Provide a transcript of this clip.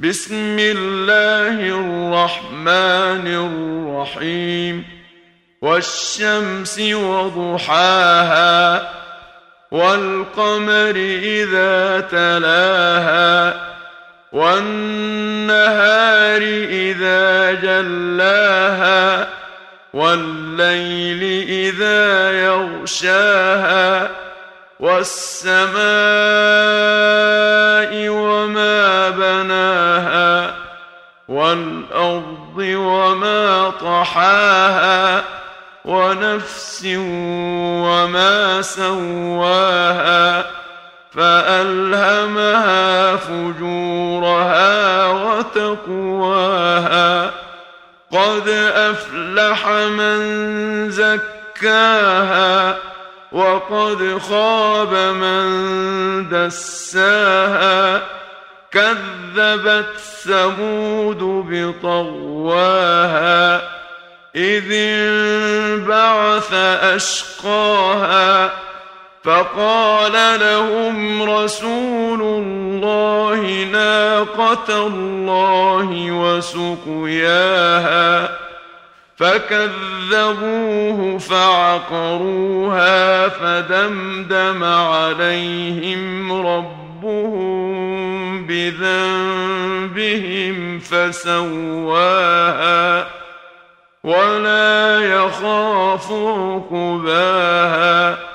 بسم الله الرحمن الرحيم والشمس وضحاها والقمر إذا تلاها والنهار إذا جلاها والليل إذا يغشاها والسماء وما بناها والأرض وما طحاها ونفس وما سواها فألهمها فجورها وتقواها قد أفلح من زكاها وقد خاب من دساها كذبت ثمود بطغواها إذ انبعث أشقاها فقال لهم رسول الله ناقة الله وسقياها فكذبوه فعقروها فدمدم عليهم ربهم بذنبهم فسواها ولا يخاف عقباها